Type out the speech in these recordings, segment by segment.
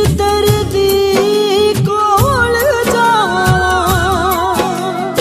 दर्दी कोल जावां।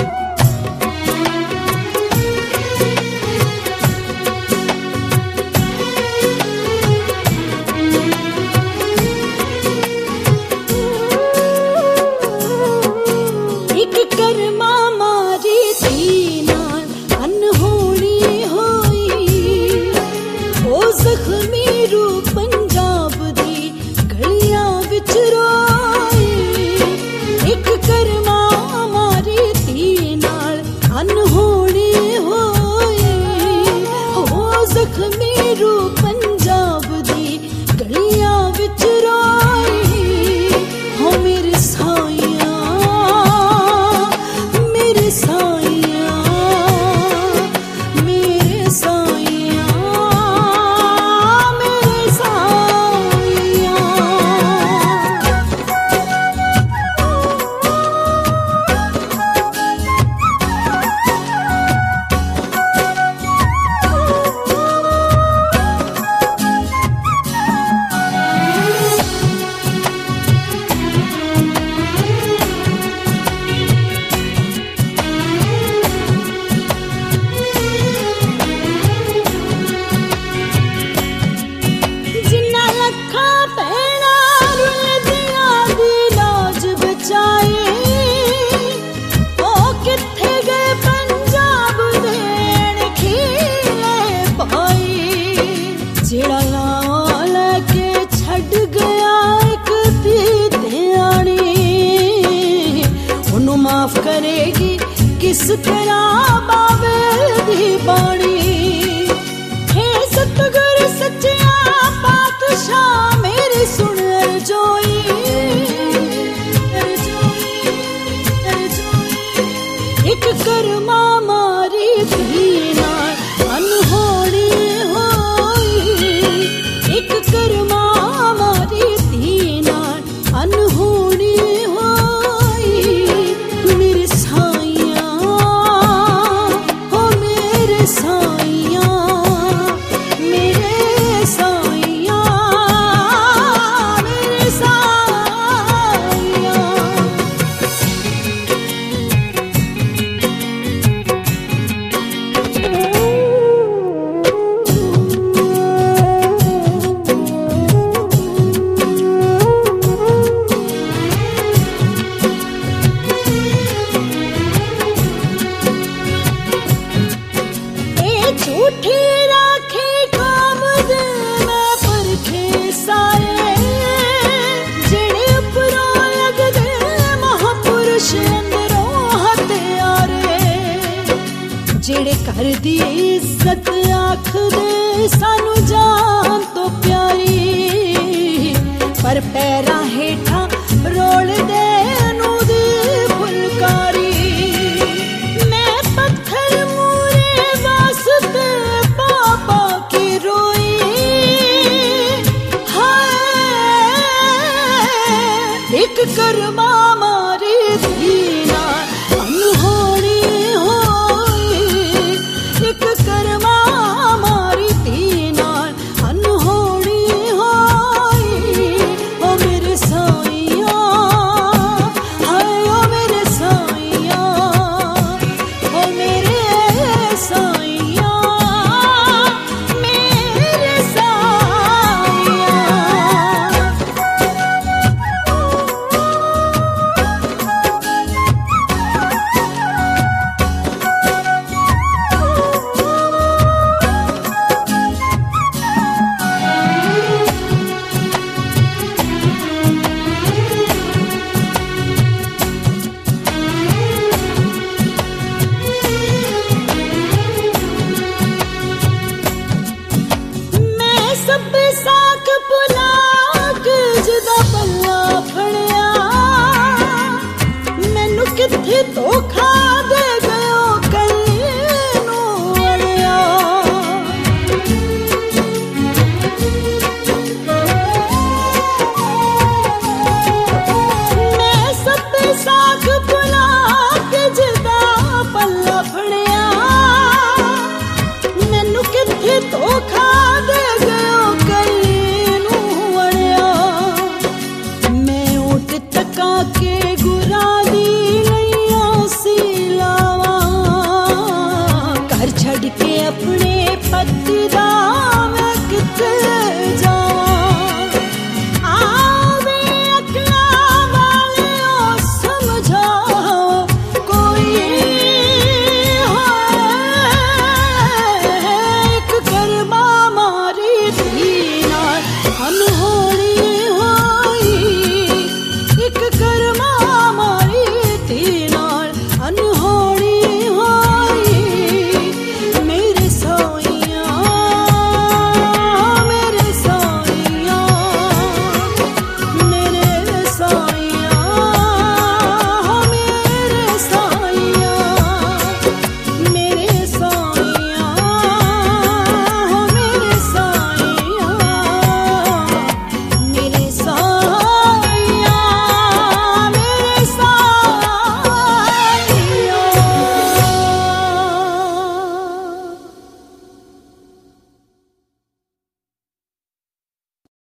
एक कर्मा मारी थी नाल अनहोनी होई, ओ जख्मी रूह पंजाब दी गलियां विच रोई। एक कर्मा मारी थी नाल अनहोनी होई, ओ जख्मी रूह पंजाब दी गलियां विच रोई। हो मेरे साइया मेरे साइया मेरे साइया मेरे साइया। जिन्ना लखा भैणा रुलदियां दी लाज बचाए, ओ कित्थे गए पंजाब देण खीले पाई। जेड़ा लां लैके छड्ड गया इक धी ध्यानी, ओनू माफ करेगी किस तरह बावे दी बाणी। हे सतगुर सच्चिया पातशाह मेरी सुन जोई, एक कर्मा मारी थी नाल अनहोनी होई। एक कर्मा मारी थी नाल अनहोनी होई। मेरे साइया हो मेरे साइया मेरे साइया मेरे साइया। ए झूठी राखी काम दे मैं परखे सारे, जेड़े उपरों लगदे महापुरुष अंदरों हत्यारे। जेड़े कर दी इज्जत आखदे सानू जान तो प्यारी, पर पैरां हेठां रोल दे नू दी फुलकारी। मैं पत्थर मूरे वास्ते पापा की रोई, हाय एक कर्मा मारी थी नाल अनहोनी होई। एक कर्मा मारी थी नाल अनहोनी होई। ओ मेरे साइया हाय ओ मेरे साइया ओ मेरे साइया मेरे साइया। मैं सब साख पुलाक जदा पल्ला फड़िया, मैनू कित्थे धोखा